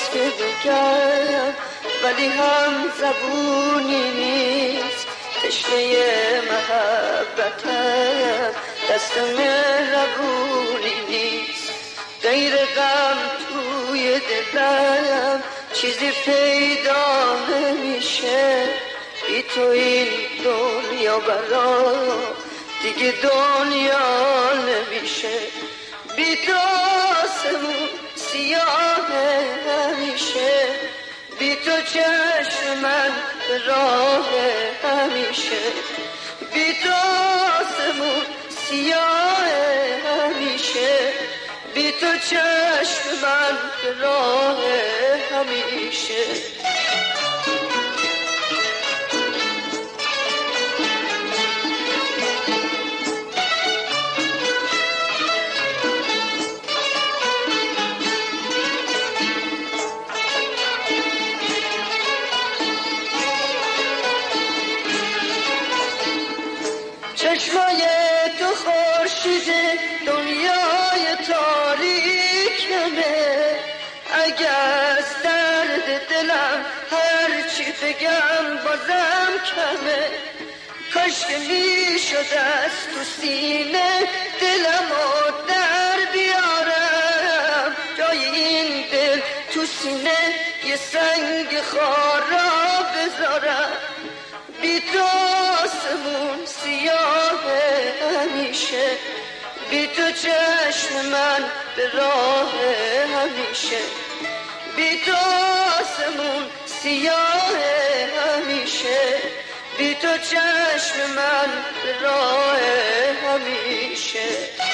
هاست که بگم ولی هم زبونی نیست. تشنه محبتم دست مهربونی نیست. غیر غم توی دلم چیزی پیدا نمیشه. بی تو این دنیا برام دیگه دنیا نمیشه. بی تو آسمون سیاه همیشه. بی تو چشم من به راه همیشه. بی تو آسمون سیاه همیشه. بی تو چشم من به راه همیشه. چشمای تو خورشید دنیای تاریکمه. اگر از درد دلم هرچی بگم بازم کمه. کاش که می شد از تو سینه دلمو در بیارم. جای این دل تو سینه یه سنگ خارا بذارم. بی تو آسمون سیاه همیشه. بی تو چشم من به راه همیشه. بی تو آسمون سیاه همیشه. بی تو چشم من به راه همیشه.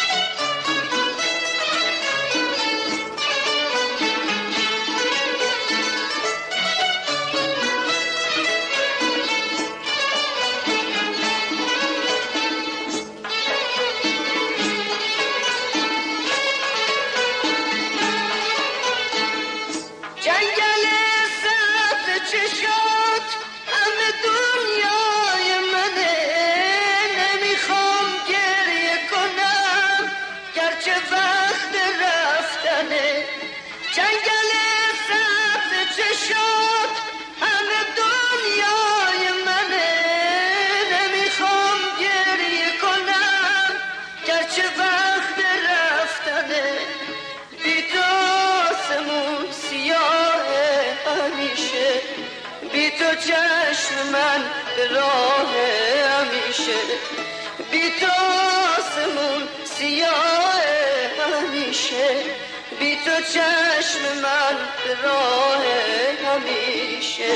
جنگل سبز چشات همه دنیای منه. نمیخوام گریه کنم گرچه وقت رفتنه. جنگل سبز چشات همه دنیای منه. نمیخوام گریه کنم گرچه وقت رفتنه. بی تو آسمون سیاه همیشه. بی تو چشم من به راه همیشه. بی تو آسمون سیاه همیشه. بی تو چشم من به راه همیشه.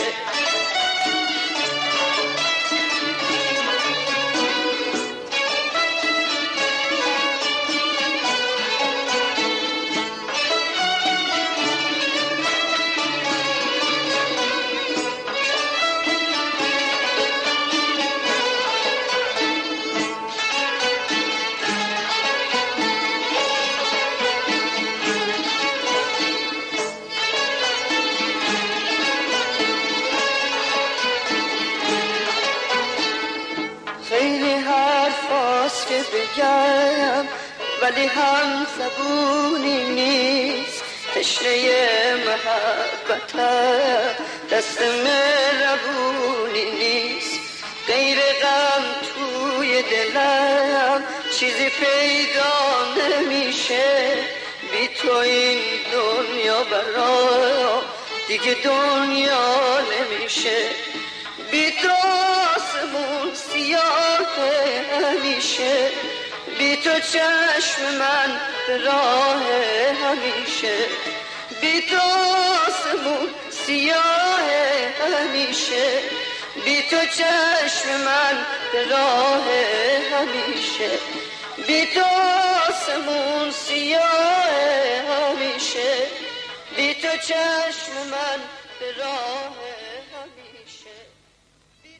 خیلی حرف هاست که بگم ولی هم زبونی نیست. تشنه محبتم دست مهربونی نیست. غیر غم توی دلم چیزی پیدا نمیشه. بی تو این دنیا برام دیگه دنیا نمیشه. بی تو آسمون سیاه همیشه. بی تو چشم من به راه همیشه. بی تو آسمون سیاه همیشه. بی تو چشم من به راه همیشه. بی تو آسمون سیاه همیشه. بی تو چشم من به راه